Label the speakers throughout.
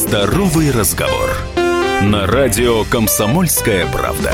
Speaker 1: Здоровый разговор. На радио «Комсомольская правда».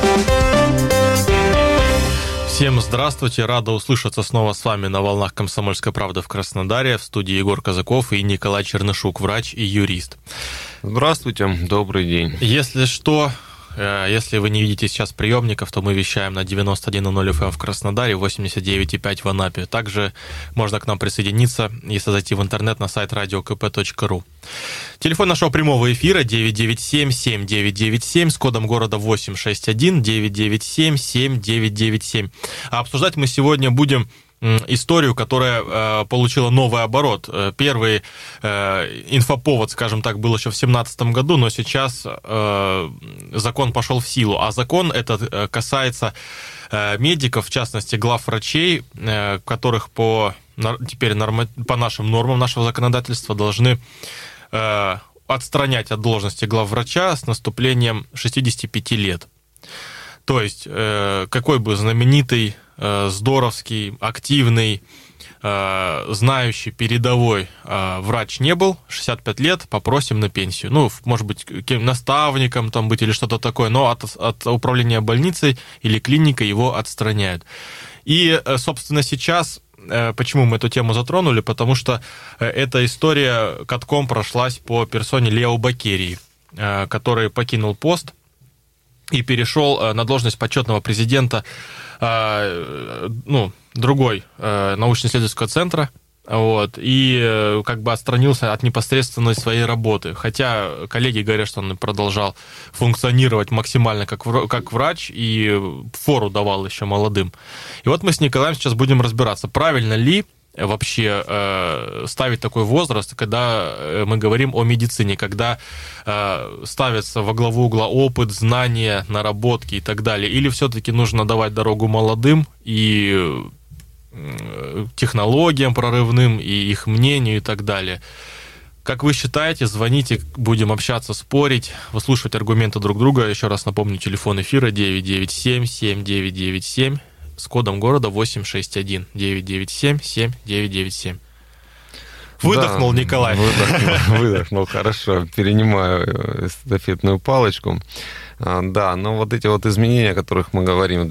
Speaker 2: Всем здравствуйте, рада услышаться снова с вами на волнах «Комсомольской правды» в Краснодаре. В студии Егор Казаков и Николай Чернышук, врач и юрист.
Speaker 3: Здравствуйте, добрый день.
Speaker 2: Если что, если вы не видите сейчас приемников, то мы вещаем на 91,0 FM в Краснодаре, 89,5 в Анапе. Также можно к нам присоединиться, если зайти в интернет на сайт radiokp.ru. Телефон нашего прямого эфира 997-7997 с кодом города 861 997-7997. А обсуждать мы сегодня будем историю, которая получила новый оборот. Первый инфоповод, скажем так, был еще в 2017 году, но сейчас закон пошел в силу. А закон этот касается медиков, в частности, главврачей, которых теперь по нашим нормам нашего законодательства должны отстранять от должности главврача с наступлением 65 лет. То есть, какой бы знаменитый, здоровский, активный, знающий, передовой врач не был, 65 лет, попросим на пенсию. Ну, может быть, наставником там быть или что-то такое, но от управления больницей или клиникой его отстраняют. И, собственно, сейчас, почему мы эту тему затронули, потому что эта история катком прошлась по персоне Лео Бакерии, который покинул пост и перешел на должность почетного президента другой научно-исследовательского центра, и как бы отстранился от непосредственной своей работы. Хотя коллеги говорят, что он продолжал функционировать максимально как врач и фору давал еще молодым. И вот мы с Николаем сейчас будем разбираться, правильно ли вообще ставить такой возраст, когда мы говорим о медицине, когда ставится во главу угла опыт, знания, наработки и так далее, или все-таки нужно давать дорогу молодым и технологиям прорывным, и их мнению и так далее. Как вы считаете, звоните, будем общаться, спорить, выслушивать аргументы друг друга. Еще раз напомню, телефон эфира 997-7997 с кодом города 861 997-7997. Выдохнул, да, Николай.
Speaker 3: Выдохнул, хорошо. Перенимаю эстафетную палочку. Да, но вот эти вот изменения, о которых мы говорим в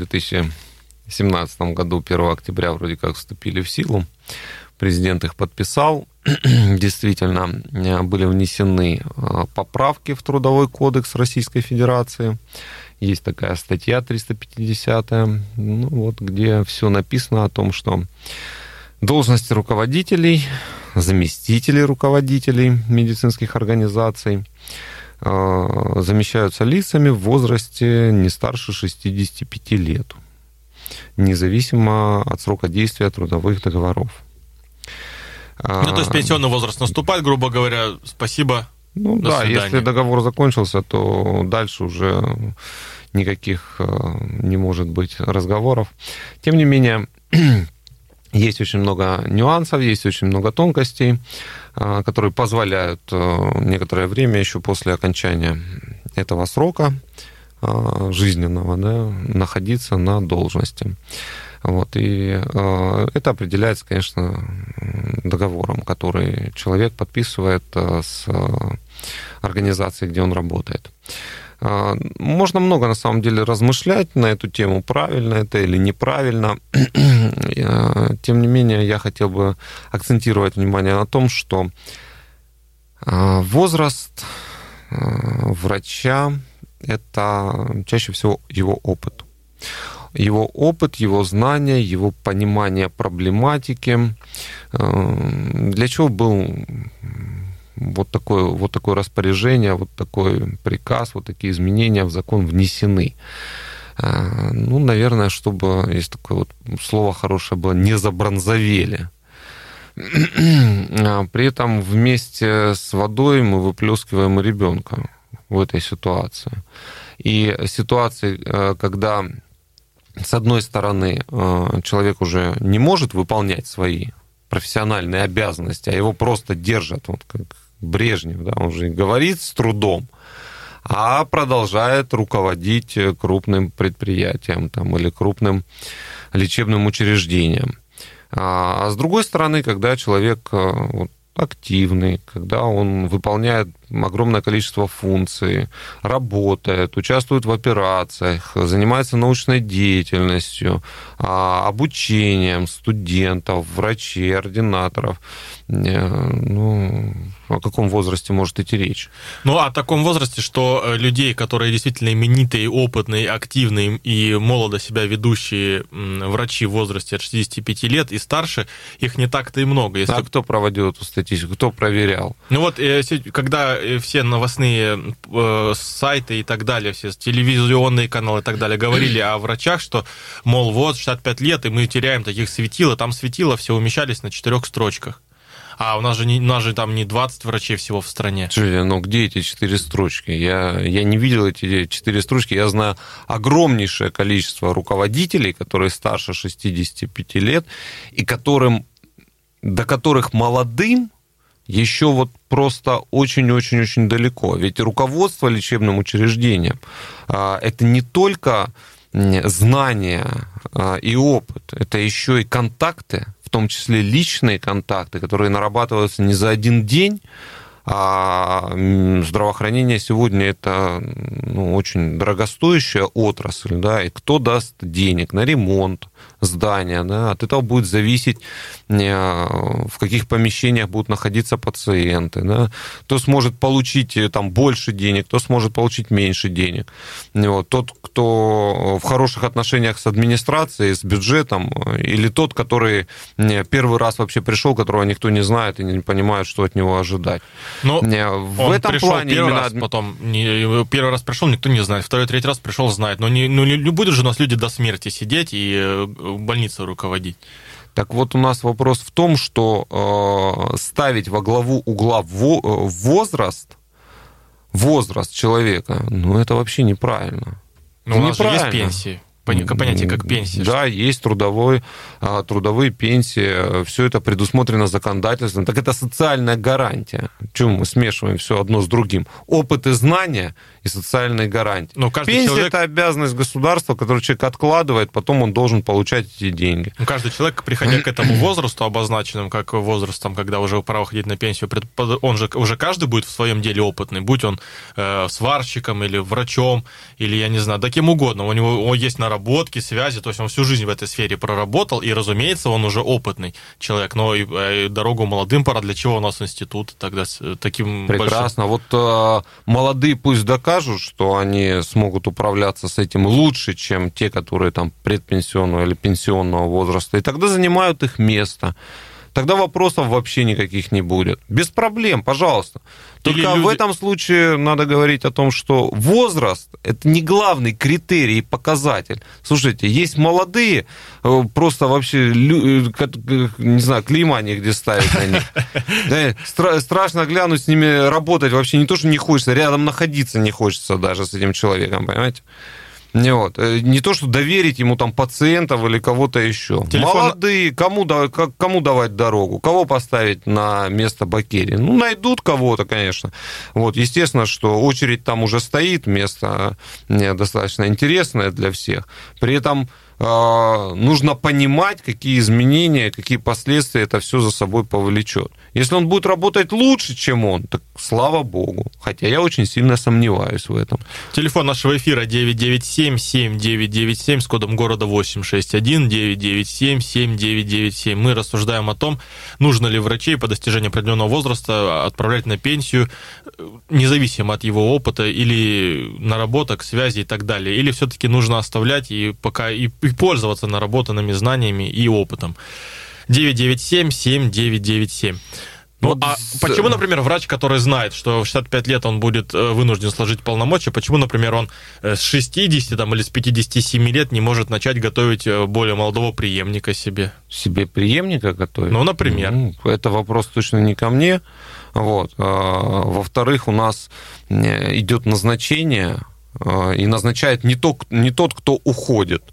Speaker 3: 2017 году, 1 октября вроде как вступили в силу. Президент их подписал. Действительно, были внесены поправки в Трудовой кодекс Российской Федерации. Есть такая статья 350, где все написано о том, что должности руководителей, заместителей руководителей медицинских организаций замещаются лицами в возрасте не старше 65 лет, независимо от срока действия трудовых договоров.
Speaker 2: То есть пенсионный возраст наступает, грубо говоря, спасибо. До свидания.
Speaker 3: Если договор закончился, то дальше уже никаких не может быть разговоров. Тем не менее, есть очень много нюансов, есть очень много тонкостей, которые позволяют некоторое время еще после окончания этого срока жизненного, находиться на должности. И это определяется, конечно, договором, который человек подписывает с организацией, где он работает. Можно много, на самом деле, размышлять на эту тему, правильно это или неправильно. Тем не менее, я хотел бы акцентировать внимание на том, что возраст врача – это чаще всего его опыт. Его опыт, его знания, его понимание проблематики. Для чего был вот такое распоряжение, вот такой приказ, вот такие изменения в закон внесены? Наверное, чтобы, есть такое вот слово хорошее было, не забронзовели. При этом вместе с водой мы выплескиваем ребенка в этой ситуации. И ситуации, когда с одной стороны человек уже не может выполнять свои профессиональные обязанности, а его просто держат, вот как Брежнев, он уже говорит с трудом, а продолжает руководить крупным предприятием или крупным лечебным учреждением. А с другой стороны, когда человек активный, когда он выполняет огромное количество функций, работает, участвует в операциях, занимается научной деятельностью, обучением студентов, врачей, ординаторов. Ну, о каком возрасте может идти речь?
Speaker 2: Ну, о таком возрасте, что людей, которые действительно именитые, опытные, активные и молодо себя ведущие врачи в возрасте от 65 лет и старше, их не так-то и много. Если...
Speaker 3: А кто проводил эту статистику? Кто проверял?
Speaker 2: Ну вот, когда все новостные сайты и так далее, все телевизионные каналы и так далее говорили о врачах, что, мол, вот, 65 лет, и мы теряем таких светил, там светила все умещались на 4 строчках. А у нас же там не 20 врачей всего в стране.
Speaker 3: Слушайте, ну где эти 4 строчки? Я не видел эти 4 строчки. Я знаю огромнейшее количество руководителей, которые старше 65 лет, и до которых молодым еще вот просто очень-очень-очень далеко. Ведь руководство лечебным учреждением – это не только знания и опыт, это еще и контакты, в том числе личные контакты, которые нарабатываются не за один день. А здравоохранение сегодня это очень дорогостоящая отрасль, да, и кто даст денег на ремонт здания, да, от этого будет зависеть, в каких помещениях будут находиться пациенты, да, кто сможет получить там больше денег, кто сможет получить меньше денег. Вот. Тот, кто в хороших отношениях с администрацией, с бюджетом, или тот, который первый раз вообще пришел, которого никто не знает и не понимает, что от него ожидать.
Speaker 2: Но
Speaker 3: в этом плане
Speaker 2: первый раз, потом первый раз пришел, никто не знает, второй, третий раз пришел, знает. Но не будут же у нас люди до смерти сидеть и больницу руководить.
Speaker 3: Так вот, у нас вопрос в том, что ставить во главу угла возраст человека, это вообще неправильно.
Speaker 2: Но у нас же есть пенсии. Понятие как пенсия.
Speaker 3: Да, есть трудовые пенсии, все это предусмотрено законодательством. Так это социальная гарантия. Чему мы смешиваем все одно с другим? Опыт и знания и социальные гарантии. Пенсия – это обязанность государства, которую человек откладывает, потом он должен получать эти деньги.
Speaker 2: Каждый человек, приходя к этому возрасту, обозначенному как возрастом, когда уже пора уходить на пенсию, он же уже каждый будет в своем деле опытный, будь он сварщиком или врачом, или, я не знаю, да кем угодно. У него есть наработки, связи, то есть он всю жизнь в этой сфере проработал, и, разумеется, он уже опытный человек. Но и дорогу молодым пора. Для чего у нас институт тогда с таким
Speaker 3: прекрасно.
Speaker 2: большим...
Speaker 3: Вот молодые пусть докажут, что они смогут управляться с этим лучше, чем те, которые там предпенсионного или пенсионного возраста, и тогда занимают их место. Тогда вопросов вообще никаких не будет. Без проблем, пожалуйста. Только в этом случае надо говорить о том, что возраст – это не главный критерий и показатель. Слушайте, есть молодые, просто вообще, не знаю, клейма негде ставить на них. Страшно глянуть, с ними работать вообще не то, что не хочется, рядом находиться не хочется даже с этим человеком, понимаете? Не то, что доверить ему там пациентов или кого-то еще. Молодые, кому давать дорогу, кого поставить на место Бакерии? Найдут кого-то, конечно. Естественно, что очередь там уже стоит, место достаточно интересное для всех. При этом нужно понимать, какие изменения, какие последствия это все за собой повлечет. Если он будет работать лучше, чем он, так слава богу. Хотя я очень сильно сомневаюсь в этом.
Speaker 2: Телефон нашего эфира 997-7997 с кодом города 861, 997-7997. Мы рассуждаем о том, нужно ли врачей по достижении определенного возраста отправлять на пенсию, независимо от его опыта или наработок, связи и так далее. Или все-таки нужно оставлять и пока и пользоваться наработанными знаниями и опытом. 997-7997. Почему, например, врач, который знает, что в 65 лет он будет вынужден сложить полномочия, почему, например, он с 60 или с 57 лет не может начать готовить более молодого преемника себе?
Speaker 3: Себе преемника готовить?
Speaker 2: Например.
Speaker 3: Это вопрос точно не ко мне. Во-вторых, у нас идет назначение, и назначает не тот, кто уходит,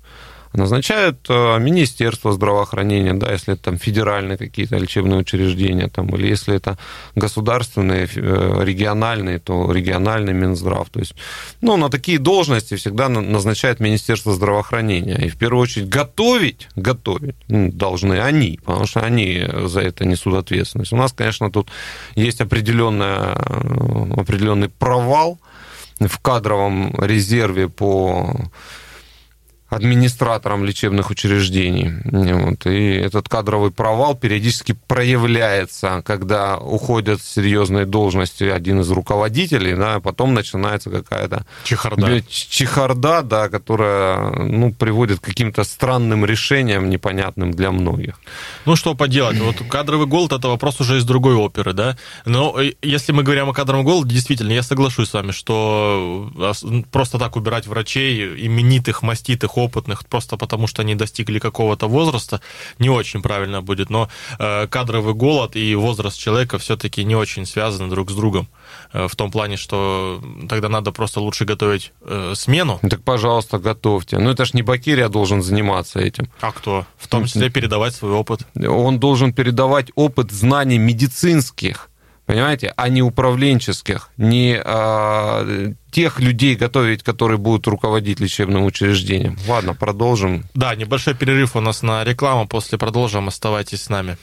Speaker 3: Назначают Министерство здравоохранения, да, если это там федеральные какие-то лечебные учреждения, там, или если это государственные, региональные, то региональный Минздрав. То есть, на такие должности всегда назначает Министерство здравоохранения. И в первую очередь готовить должны они, потому что они за это несут ответственность. У нас, конечно, тут есть определенный провал в кадровом резерве по администраторам лечебных учреждений. И этот кадровый провал периодически проявляется, когда уходят с серьезной должности один из руководителей, да, а потом начинается какая-то чехарда, да, которая приводит к каким-то странным решениям, непонятным для многих.
Speaker 2: Что поделать? Вот кадровый голод – это вопрос уже из другой оперы, да? Но если мы говорим о кадровом голоде, действительно, я соглашусь с вами, что просто так убирать врачей, именитых, маститых, опытных, просто потому что они достигли какого-то возраста, не очень правильно будет. Но кадровый голод и возраст человека все-таки не очень связаны друг с другом. В том плане, что тогда надо просто лучше готовить смену.
Speaker 3: Так, пожалуйста, готовьте. Это ж не Бакирия должен заниматься этим.
Speaker 2: А кто? В том числе передавать свой опыт.
Speaker 3: Он должен передавать опыт знаний медицинских, понимаете, а не управленческих, не тех людей готовить, которые будут руководить лечебным учреждением. Ладно, продолжим.
Speaker 2: Да, небольшой перерыв у нас на рекламу, после продолжим, оставайтесь с нами.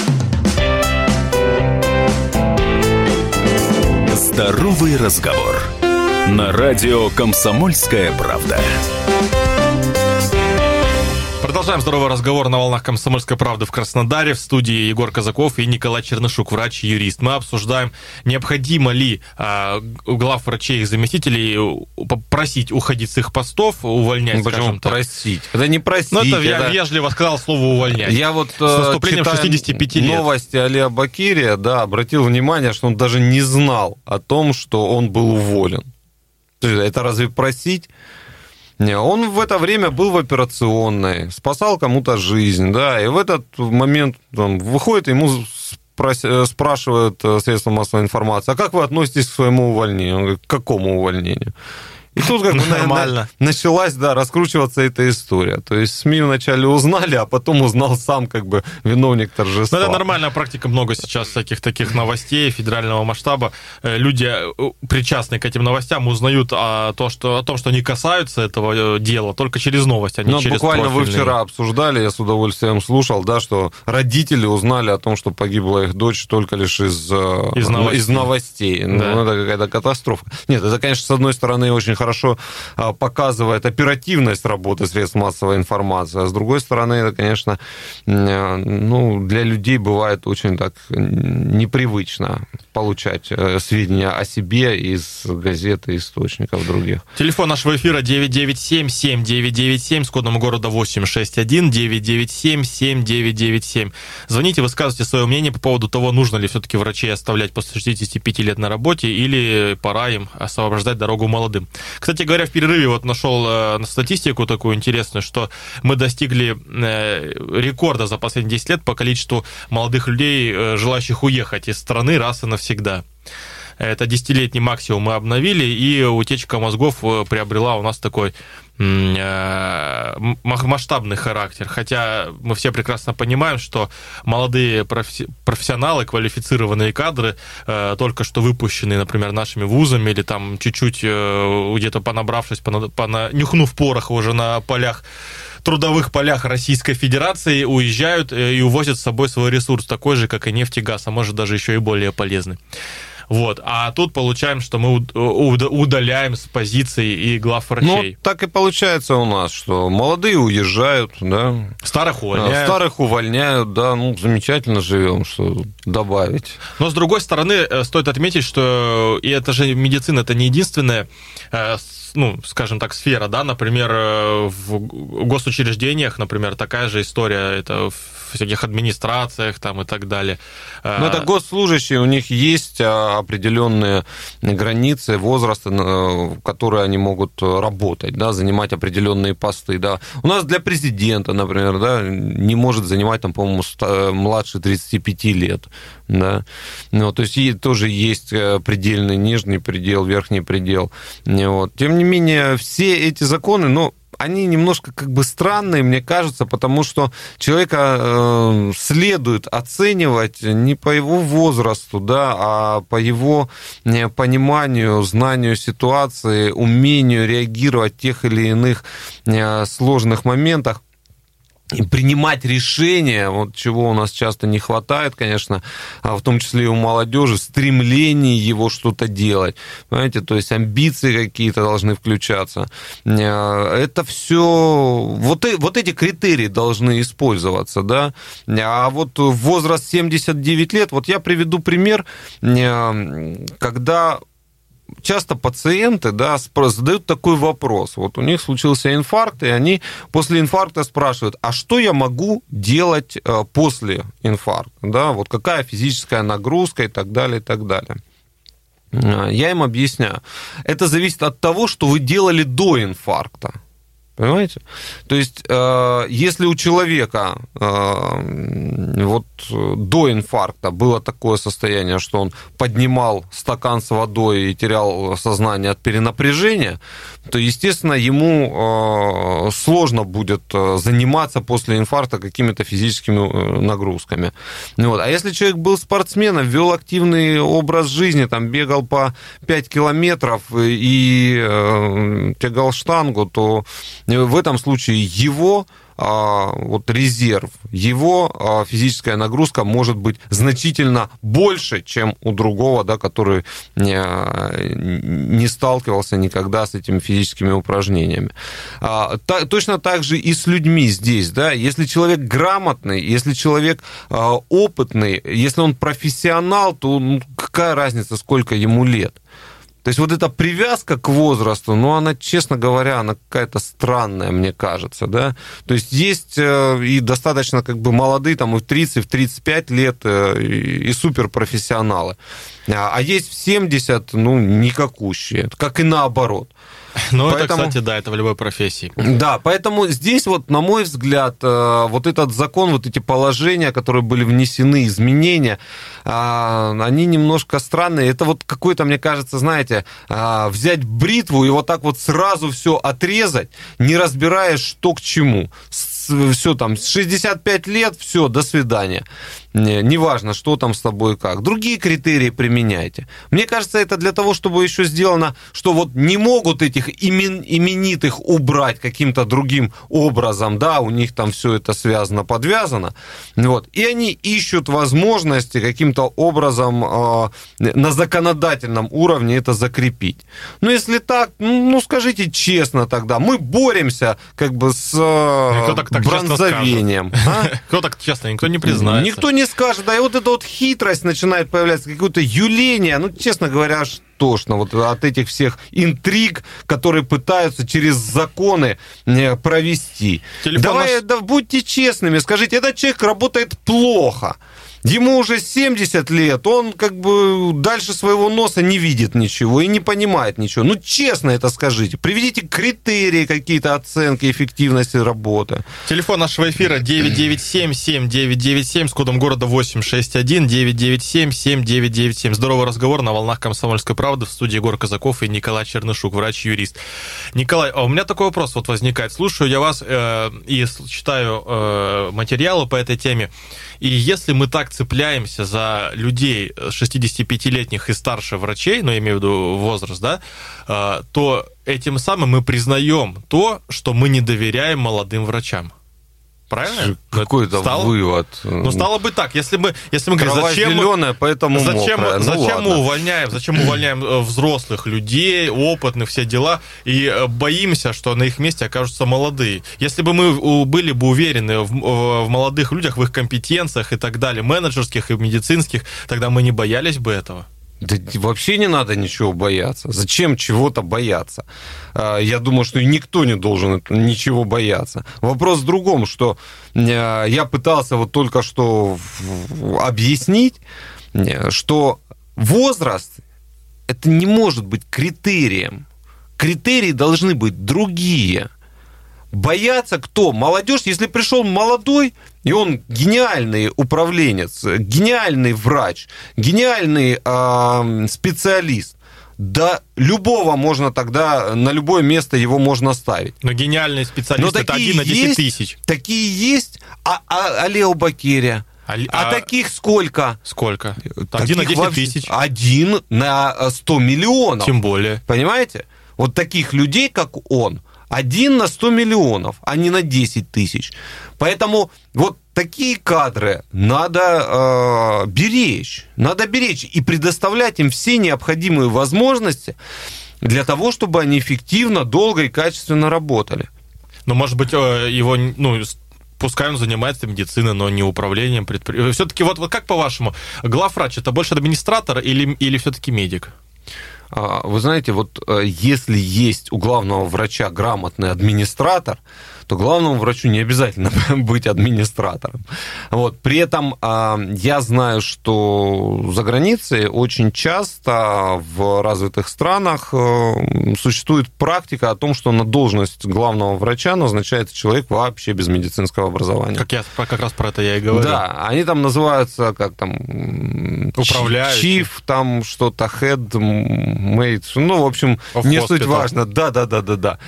Speaker 1: Здоровый разговор. На радио «Комсомольская правда».
Speaker 2: Продолжаем здоровый разговор на волнах «Комсомольской правды» в Краснодаре. В студии Егор Казаков и Николай Чернышук, врач и юрист. Мы обсуждаем, необходимо ли главврачей и заместителей просить уходить с их постов, увольнять, скажем так.
Speaker 3: Просить? Это не просить.
Speaker 2: Я вежливо сказал слово «увольнять».
Speaker 3: Я
Speaker 2: с наступлением 65 лет.
Speaker 3: Новости Алия Бакирия, обратил внимание, что он даже не знал о том, что он был уволен. Это разве просить? Он в это время был в операционной, спасал кому-то жизнь, да, и в этот момент выходит, ему спрашивают средства массовой информации, а как вы относитесь к своему увольнению? Он говорит, к какому увольнению? И тут началась, раскручиваться эта история. То есть СМИ вначале узнали, а потом узнал сам виновник торжества.
Speaker 2: Это нормальная практика, много сейчас всяких таких новостей федерального масштаба. Люди, причастные к этим новостям, узнают о том, что они касаются этого дела только через новости, а не через
Speaker 3: буквально
Speaker 2: профильные.
Speaker 3: Вы вчера обсуждали, я с удовольствием слушал, что родители узнали о том, что погибла их дочь только лишь из новостей.
Speaker 2: Да.
Speaker 3: Это какая-то катастрофа. Нет, это, конечно, с одной стороны, очень хорошо показывает оперативность работы средств массовой информации, а с другой стороны, это, конечно, для людей бывает очень так непривычно получать сведения о себе из газет и источников других.
Speaker 2: Телефон нашего эфира 997-7997 с кодом города 861, 997-7997. Звоните, высказывайте свое мнение по поводу того, нужно ли все-таки врачей оставлять после 65 лет на работе или пора им освобождать дорогу молодым. Кстати говоря, в перерыве нашел статистику такую интересную, что мы достигли рекорда за последние 10 лет по количеству молодых людей, желающих уехать из страны раз и навсегда. Это 10-летний максимум мы обновили, и утечка мозгов приобрела у нас такой масштабный характер. Хотя мы все прекрасно понимаем, что молодые профессионалы, квалифицированные кадры, только что выпущенные, например, нашими вузами, или там чуть-чуть где-то понабравшись, нюхнув пороха уже на трудовых полях Российской Федерации, уезжают и увозят с собой свой ресурс, такой же, как и нефть и газ, а может даже еще и более полезный. А тут получаем, что мы удаляем с позиций и главврачей.
Speaker 3: Так и получается у нас, что молодые уезжают, да.
Speaker 2: Старых увольняют.
Speaker 3: Старых увольняют, да, замечательно живем, что добавить.
Speaker 2: Но, с другой стороны, стоит отметить, что и это же медицина, это не единственная, скажем так, сфера, да, например, в госучреждениях, например, такая же история, это в всяких администрациях там и так далее.
Speaker 3: Это госслужащие, у них есть определенные границы возраста, в которые они могут работать, да, занимать определенные посты, да. У нас для президента, например, да, не может занимать, там, по-моему, младше 35 лет, да. То есть тоже есть предельный нижний предел, верхний предел. Тем не менее, все эти законы, они немножко как бы странные, мне кажется, потому что человека следует оценивать не по его возрасту, да, а по его пониманию, знанию ситуации, умению реагировать в тех или иных сложных моментах. И принимать решения, вот чего у нас часто не хватает, конечно, в том числе и у молодежи, стремление его что-то делать, понимаете, то есть амбиции какие-то должны включаться. Это все, вот эти критерии должны использоваться, да, а вот возраст 79 лет, вот я приведу пример, когда часто пациенты, да, задают такой вопрос. Вот у них случился инфаркт, и они после инфаркта спрашивают, а что я могу делать после инфаркта? Да, вот какая физическая нагрузка и так далее, и так далее. Я им объясняю. Это зависит от того, что вы делали до инфаркта. Понимаете? То есть, если у человека вот до инфаркта было такое состояние, что он поднимал стакан с водой и терял сознание от перенапряжения, то, естественно, ему сложно будет заниматься после инфаркта какими-то физическими нагрузками. Вот. А если человек был спортсменом, вел активный образ жизни, там, бегал по 5 километров и тягал штангу, то в этом случае его вот резерв, его физическая нагрузка может быть значительно больше, чем у другого, да, который не сталкивался никогда с этими физическими упражнениями. Точно так же и с людьми здесь. Да, если человек грамотный, если человек опытный, если он профессионал, то какая разница, сколько ему лет? То есть вот эта привязка к возрасту, ну, она, честно говоря, она какая-то странная, мне кажется, да. То есть есть и достаточно как бы молодые, там, и в 30, и в 35 лет, и суперпрофессионалы. А есть в 70, ну, никакущие, как и наоборот.
Speaker 2: Ну, это, кстати, да, это в любой профессии.
Speaker 3: Да, поэтому здесь вот, на мой взгляд, вот этот закон, вот эти положения, которые были внесены, изменения, они немножко странные. Это вот какой-то, мне кажется, знаете, взять бритву и вот так вот сразу все отрезать, не разбирая, что к чему. Все там, 65 лет, все, до свидания. Неважно, что там с тобой и как. Другие критерии применяйте. Мне кажется, это для того, чтобы еще сделано, что вот не могут этих именитых убрать каким-то другим образом, да, у них там все это связано, подвязано, вот, и они ищут возможности каким-то образом на законодательном уровне это закрепить. Но если так, ну, скажите честно тогда, мы боремся как бы с бронзовением.
Speaker 2: Кто так честно, никто не признается.
Speaker 3: Никто не скажет, да, и вот эта вот хитрость начинает появляться, какое-то юление, ну, честно говоря, аж тошно вот от этих всех интриг, которые пытаются через законы провести. Будьте честными, скажите, этот человек работает плохо, ему уже 70 лет, он как бы дальше своего носа не видит ничего и не понимает ничего. Ну, честно это скажите. Приведите критерии, какие-то оценки эффективности работы.
Speaker 2: Телефон нашего эфира 997-7997 с кодом города 861 997-7997. Здоровый разговор на волнах «Комсомольской правды». В студии Егор Казаков и Николай Чернышук, врач-юрист. Николай, а у меня такой вопрос вот возникает. Слушаю я вас и читаю материалы по этой теме. И если мы так цепляемся за людей 65-летних и старше врачей, ну, я имею в виду возраст, да, то этим самым мы признаем то, что мы не доверяем молодым врачам. Правильно?
Speaker 3: Какой-то вывод.
Speaker 2: Ну, стало бы так. Если мы говорим, зачем мы увольняем взрослых людей, опытных, все дела, и боимся, что на их месте окажутся молодые. Если бы мы были бы уверены в молодых людях, в их компетенциях и так далее, менеджерских и медицинских, тогда мы не боялись бы этого.
Speaker 3: Да вообще не надо ничего бояться. Зачем чего-то бояться? Я думаю, что и никто не должен ничего бояться. Вопрос в другом, что я пытался вот только что объяснить, что возраст это не может быть критерием. Критерии должны быть другие. Бояться кто? Молодежь, если пришел молодой, и он гениальный управленец, гениальный врач, гениальный специалист, Да, любого можно тогда, на любое место его можно ставить.
Speaker 2: Но гениальный специалист — это 1 на 10 тысяч.
Speaker 3: Такие есть, а Лео Бакерия? А таких сколько?
Speaker 2: Сколько? 1 на 10 тысяч.
Speaker 3: 1 на 100 миллионов.
Speaker 2: Тем более.
Speaker 3: Понимаете? Вот таких людей, как он, 1 на 100 миллионов, а не на 10 тысяч. Поэтому вот такие кадры надо беречь. Надо беречь и предоставлять им все необходимые возможности для того, чтобы они эффективно, долго и качественно работали.
Speaker 2: Но, может быть, его... Пускай он занимается медициной, но не управлением предприятием. Все-таки вот как по-вашему, главврач — это больше администратор или все-таки медик?
Speaker 3: Вы знаете, вот если есть у главного врача грамотный администратор, то главному врачу не обязательно быть администратором. Вот. При этом я знаю, что за границей очень часто в развитых странах существует практика о том, что на должность главного врача назначается человек вообще без медицинского образования.
Speaker 2: Как раз про это я и говорю.
Speaker 3: Да, они там называются как там...
Speaker 2: Управляющий.
Speaker 3: Chief, там что-то, head, mate, в общем, не суть важно. Да.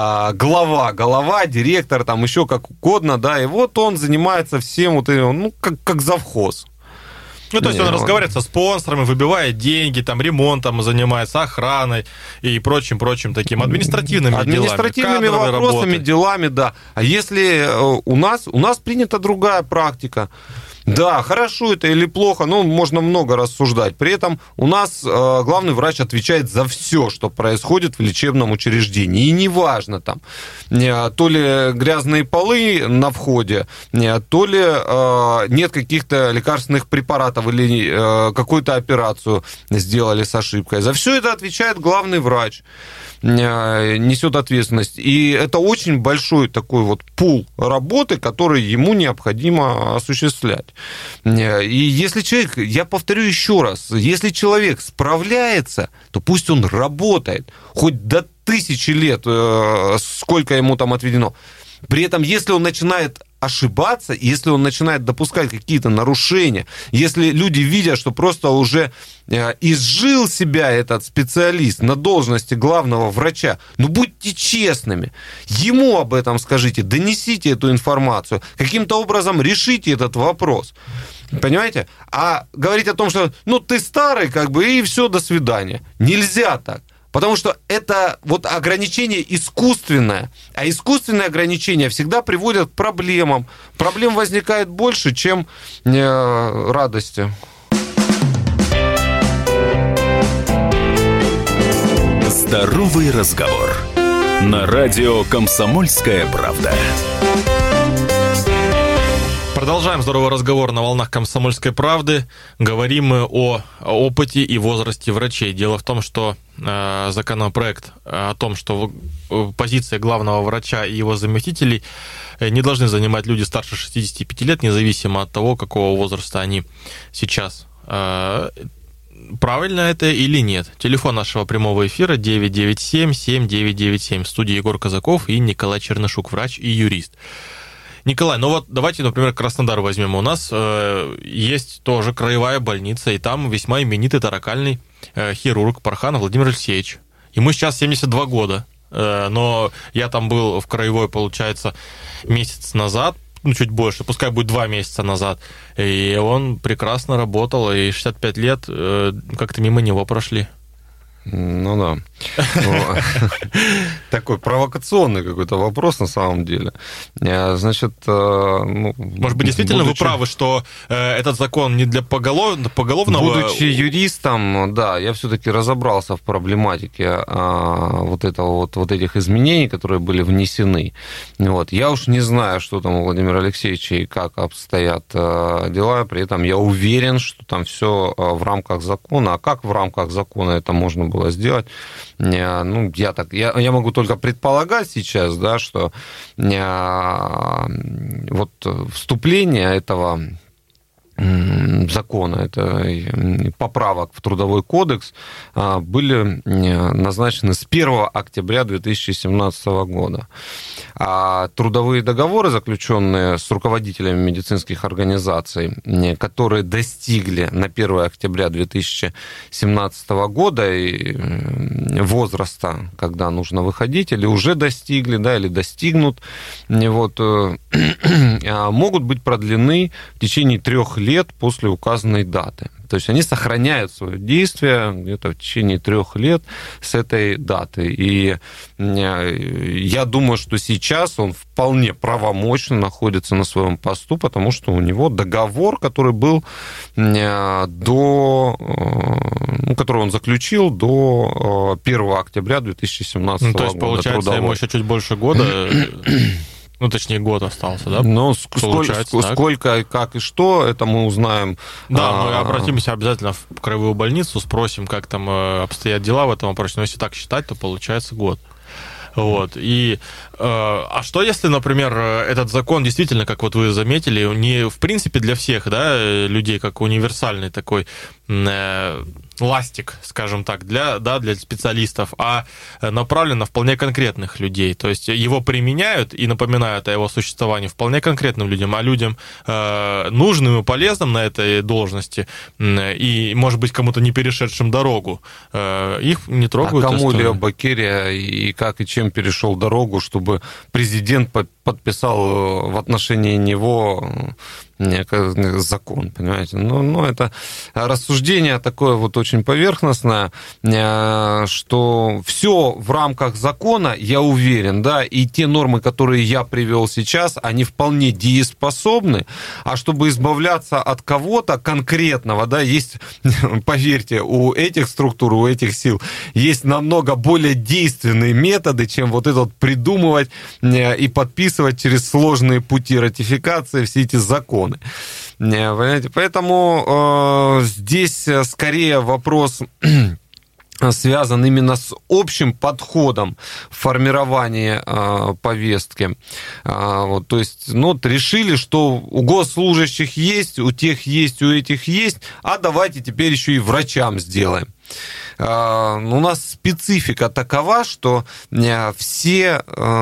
Speaker 3: Голова, директор, там еще как угодно, да, и вот он занимается всем вот этим, как завхоз.
Speaker 2: То есть он разговаривает со спонсорами, выбивает деньги, там ремонтом занимается, охраной и прочим таким административными
Speaker 3: вопросами, делами, да. А если у нас принята другая практика, да, хорошо это или плохо, можно много рассуждать. При этом у нас главный врач отвечает за все, что происходит в лечебном учреждении. И неважно там, то ли грязные полы на входе, то ли нет каких-то лекарственных препаратов или какую-то операцию сделали с ошибкой. За все это отвечает главный врач, несет ответственность. И это очень большой такой вот пул работы, который ему необходимо осуществлять. И если человек, я повторю еще раз, если человек справляется, то пусть он работает, хоть до 1000 лет, сколько ему там отведено. При этом, если он начинает ошибаться, если он начинает допускать какие-то нарушения, если люди видят, что просто уже изжил себя этот специалист на должности главного врача, будьте честными, ему об этом скажите, донесите эту информацию, каким-то образом решите этот вопрос. Понимаете? А говорить о том, что ты старый, и все, до свидания. Нельзя так. Потому что это вот ограничение искусственное. А искусственные ограничения всегда приводят к проблемам. Проблем возникает больше, чем радости.
Speaker 1: Здоровый разговор. На радио «Комсомольская правда».
Speaker 2: Продолжаем здоровый разговор на волнах «Комсомольской правды». Говорим мы о опыте и возрасте врачей. Дело в том, что законопроект о том, что позиция главного врача и его заместителей не должны занимать люди старше 65 лет, независимо от того, какого возраста они сейчас. Правильно это или нет? Телефон нашего прямого эфира 997-7997. В студии Егор Казаков и Николай Чернышук, врач и юрист. Николай, давайте, например, Краснодар возьмем. У нас есть тоже краевая больница, и там весьма именитый торакальный хирург Парханов Владимир Алексеевич. Ему сейчас 72 года, но я там был в краевой, получается, месяц назад, чуть больше, пускай будет 2 месяца назад, и он прекрасно работал, и 65 лет как-то мимо него прошли.
Speaker 3: Да. Такой провокационный какой-то вопрос на самом деле. Значит,
Speaker 2: может быть, действительно вы правы, что этот закон не для поголовного...
Speaker 3: Будучи юристом, да, я все-таки разобрался в проблематике вот этих изменений, которые были внесены. Я уж не знаю, что там у Владимира Алексеевича и как обстоят дела, при этом я уверен, что там все в рамках закона. А как в рамках закона это можно было сделать? Я могу только предполагать сейчас, да, что вот вступление этого закона, это поправок в Трудовой кодекс, были назначены с 1 октября 2017 года. А трудовые договоры, заключенные с руководителями медицинских организаций, которые достигли на 1 октября 2017 года возраста, когда нужно выходить, или уже достигли, да, или достигнут, вот, могут быть продлены в течение 3 лет после указанной даты. То есть они сохраняют свое действие где-то в течение 3 лет с этой даты. И я думаю, что сейчас он вполне правомочно находится на своем посту, потому что у него договор, который был который он заключил до 1 октября 2017 года.
Speaker 2: То есть, получается, трудовой. Ему еще чуть больше года... Ну, точнее, год остался, да?
Speaker 3: Но сколько, как и что, это мы узнаем.
Speaker 2: Да, мы обратимся обязательно в краевую больницу, спросим, как там обстоят дела в этом вопросе. Но если так считать, то получается год. Вот. И, а что если, например, этот закон действительно, как вот вы заметили, не в принципе для всех, да, людей, как универсальный такой ластик, скажем так, для специалистов, а направлен на вполне конкретных людей. То есть его применяют и напоминают о его существовании вполне конкретным людям, а людям нужным и полезным на этой должности и, может быть, кому-то не перешедшим дорогу, их не трогают.
Speaker 3: А кому Лео Бакерия и как и чем перешел дорогу, чтобы президент подписал в отношении него закон, понимаете? Ну, это рассуждение такое вот очень поверхностное, что все в рамках закона, я уверен, да, и те нормы, которые я привел сейчас, они вполне дееспособны, а чтобы избавляться от кого-то конкретного, да, есть, поверьте, у этих структур, у этих сил есть намного более действенные методы, чем вот это вот придумывать и подписывать через сложные пути ратификации все эти законы. Понимаете? Поэтому здесь скорее вопрос связан именно с общим подходом в формировании повестки. Вот, то есть, решили, что у госслужащих есть, у тех есть, у этих есть, а давайте теперь еще и врачам сделаем. У нас специфика такова, что все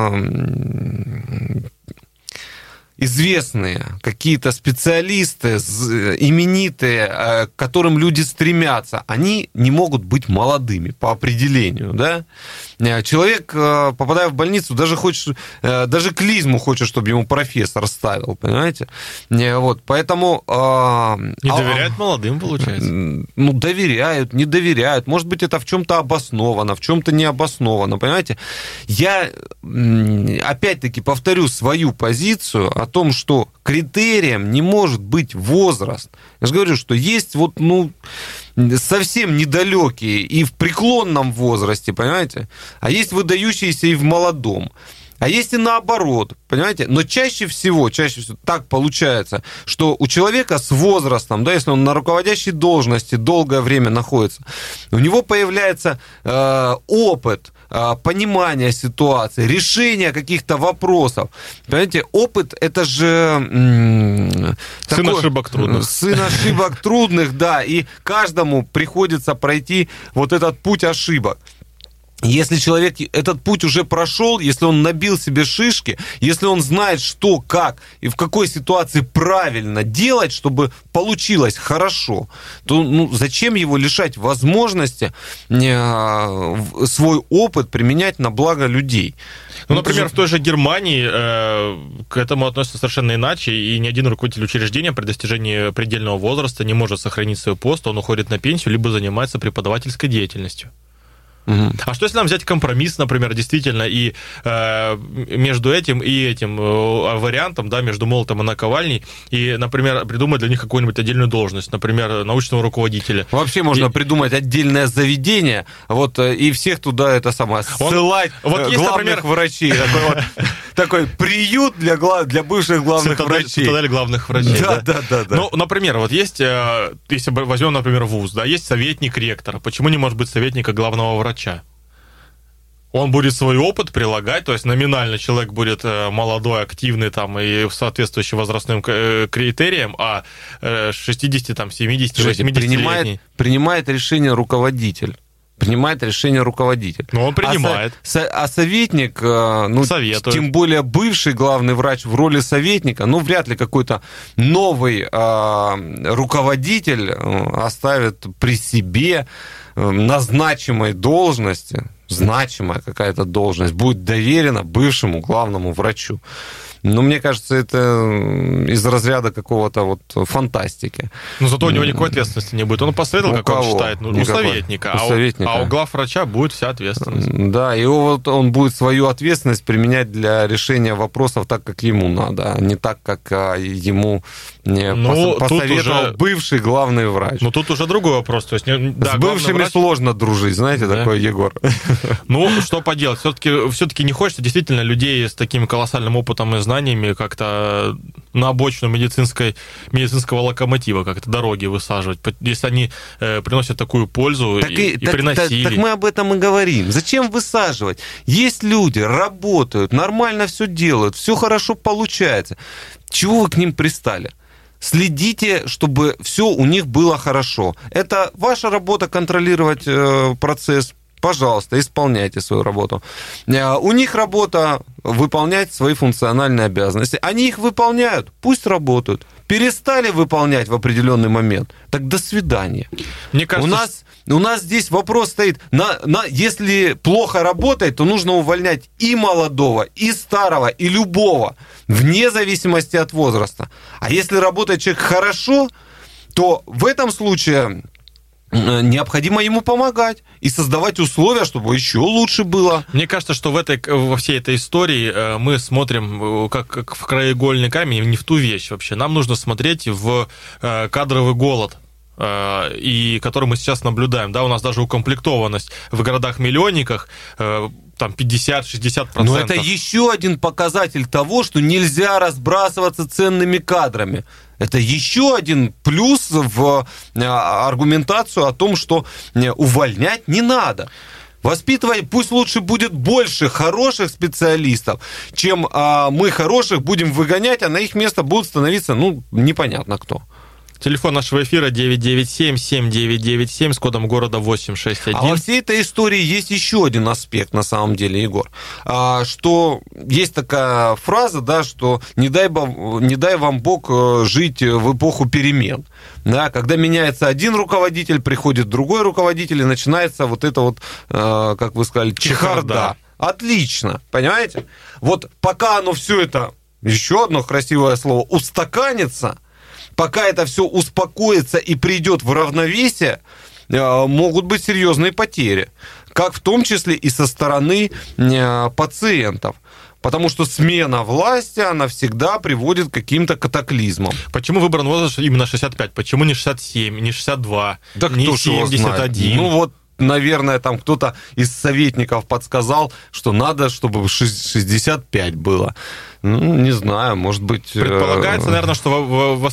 Speaker 3: известные какие-то специалисты, именитые, к которым люди стремятся, они не могут быть молодыми по определению, да? Человек, попадая в больницу, даже клизму хочет, чтобы ему профессор ставил, понимаете? Вот, поэтому...
Speaker 2: Не доверяют молодым, получается?
Speaker 3: Доверяют, не доверяют. Может быть, это в чем-то обосновано, в чем-то не обосновано, понимаете? Я, опять-таки, повторю свою позицию о том, что критерием не может быть возраст. Я же говорю, что есть совсем недалекие и в преклонном возрасте, понимаете? А есть выдающиеся и в молодом. А есть и наоборот, понимаете? Но чаще всего так получается, что у человека с возрастом, да, если он на руководящей должности долгое время находится, у него появляется опыт, понимание ситуации, решение каких-то вопросов. Понимаете, опыт — это же...
Speaker 2: Сын ошибок трудных.
Speaker 3: Сын ошибок трудных, да, и каждому приходится пройти вот этот путь ошибок. Если человек этот путь уже прошел, если он набил себе шишки, если он знает, что, как и в какой ситуации правильно делать, чтобы получилось хорошо, то зачем его лишать возможности свой опыт применять на благо людей?
Speaker 2: Например, в той же Германии к этому относятся совершенно иначе, и ни один руководитель учреждения при достижении предельного возраста не может сохранить свой пост, он уходит на пенсию, либо занимается преподавательской деятельностью. А что если нам взять компромисс, например, действительно, и между этим и этим вариантом, да, между молотом и наковальней, и, например, придумать для них какую-нибудь отдельную должность, например, научного руководителя.
Speaker 3: Вообще можно придумать отдельное заведение, вот, и всех туда ссылать главных врачей. Такой приют для бывших главных врачей.
Speaker 2: Цитадель главных врачей.
Speaker 3: Да.
Speaker 2: Например, вот есть, если возьмем, например, вуз, да, есть советник ректора. Почему не может быть советника главного врача? Он будет свой опыт прилагать, то есть номинально человек будет молодой, активный там, и соответствующий возрастным критериям, а 60, там, 70, 80-летний...
Speaker 3: Принимает решение руководитель.
Speaker 2: Но он принимает.
Speaker 3: А советник,
Speaker 2: советует.
Speaker 3: Тем более бывший главный врач в роли советника, вряд ли какой-то новый руководитель оставит при себе на значимой должности, значимая какая-то должность, будет доверена бывшему главному врачу. Но мне кажется, это из разряда какого-то фантастики.
Speaker 2: Но зато у него никакой ответственности не будет. Он посоветовал, как он считает, у советника. А у главврача будет вся ответственность.
Speaker 3: Да, и он будет свою ответственность применять для решения вопросов так, как ему надо, а не так, как ему посоветовал бывший главный врач.
Speaker 2: Но тут уже другой вопрос. То есть,
Speaker 3: с бывшими сложно дружить, знаете, такой Егор.
Speaker 2: Что поделать? Все-таки не хочется действительно людей с таким колоссальным опытом и знаниями как-то на обочину медицинского локомотива как-то дороги высаживать, если они приносят такую пользу и приносили.
Speaker 3: Так мы об этом и говорим. Зачем высаживать? Есть люди, работают, нормально все делают, все хорошо получается. Чего вы к ним пристали? Следите, чтобы все у них было хорошо. Это ваша работа контролировать процесс. Пожалуйста, исполняйте свою работу. У них работа выполнять свои функциональные обязанности. Они их выполняют, пусть работают. Перестали выполнять в определенный момент, так до свидания.
Speaker 2: Мне кажется,
Speaker 3: у нас здесь вопрос стоит, если плохо работает, то нужно увольнять и молодого, и старого, и любого, вне зависимости от возраста. А если работает человек хорошо, то в этом случае... необходимо ему помогать и создавать условия, чтобы еще лучше было.
Speaker 2: Мне кажется, что во всей этой истории мы смотрим как в краеугольный камень, не в ту вещь вообще. Нам нужно смотреть в кадровый голод, и который мы сейчас наблюдаем. Да, у нас даже укомплектованность в городах-миллионниках там 50-60%.
Speaker 3: Но это еще один показатель того, что нельзя разбрасываться ценными кадрами. Это еще один плюс в аргументацию о том, что увольнять не надо. Воспитывать пусть лучше будет больше хороших специалистов, чем мы хороших будем выгонять, а на их место будут становиться, непонятно кто.
Speaker 2: Телефон нашего эфира 997-7997 с кодом города 861.
Speaker 3: А во всей этой истории есть еще один аспект, на самом деле, Егор. Что есть такая фраза, да, что не дай вам Бог жить в эпоху перемен. Да, когда меняется один руководитель, приходит другой руководитель, и начинается как вы сказали, чехарда. Отлично, понимаете? Вот пока оно все это, еще одно красивое слово, устаканится, пока это все успокоится и придет в равновесие, могут быть серьезные потери, как в том числе и со стороны пациентов. Потому что смена власти, она всегда приводит к каким-то катаклизмам.
Speaker 2: Почему выбран возраст именно 65? Почему не 67, не 62, да не 71?
Speaker 3: Наверное, там кто-то из советников подсказал, что надо, чтобы 65 было. Не знаю, может быть...
Speaker 2: Предполагается, наверное, что в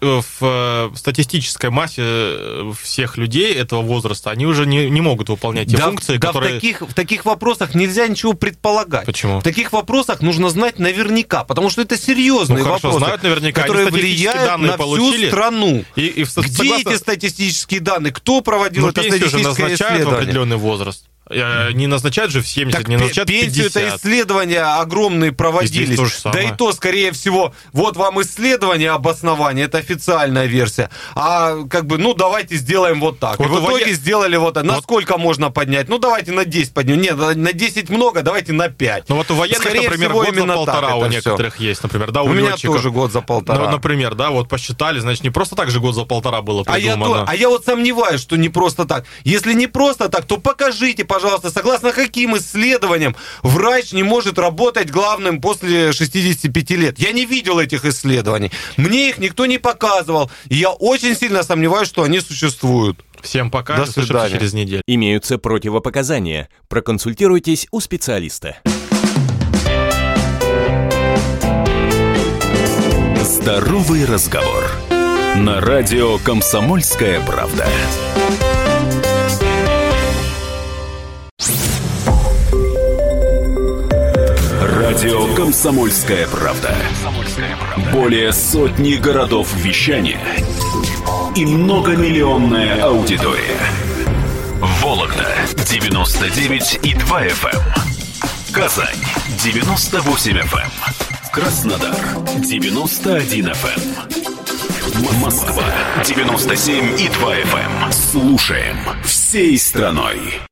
Speaker 2: статистической массе всех людей этого возраста они уже не могут выполнять те функции, которые...
Speaker 3: в таких вопросах нельзя ничего предполагать.
Speaker 2: Почему?
Speaker 3: В таких вопросах нужно знать наверняка, потому что это серьезные вопросы,
Speaker 2: знают наверняка,
Speaker 3: которые влияют на всю страну. Где эти статистические данные? Кто проводил это статистическое исследование?
Speaker 2: В определенный возраст. Не назначают же в 70, так не назначают в 50.
Speaker 3: Пенсию-то исследования огромные проводились. Да и то, скорее всего, вот вам исследование обоснования, это официальная версия. А давайте сделаем вот так. И в итоге сделали вот так. Насколько можно поднять? Давайте на 10 поднем. Нет, на 10 много, давайте на 5.
Speaker 2: У военных, скорее например, год за полтора у некоторых все есть, например. Да, у
Speaker 3: меня тоже год за полтора.
Speaker 2: Например, да, посчитали, значит, не просто так же год за полтора было придумано.
Speaker 3: А я сомневаюсь, что не просто так. Если не просто так, то покажите, пожалуйста, согласно каким исследованиям врач не может работать главным после 65 лет. Я не видел этих исследований. Мне их никто не показывал. И я очень сильно сомневаюсь, что они существуют.
Speaker 2: Всем пока. До свидания. Через неделю.
Speaker 1: Имеются противопоказания. Проконсультируйтесь у специалиста. Здоровый разговор. На радио «Комсомольская правда». Радио «Комсомольская правда». Более сотни городов вещания и многомиллионная аудитория. Вологда 99,2 FM. Казань 98 FM. Краснодар 91 FM. Москва 97,2 FM. Слушаем всей страной.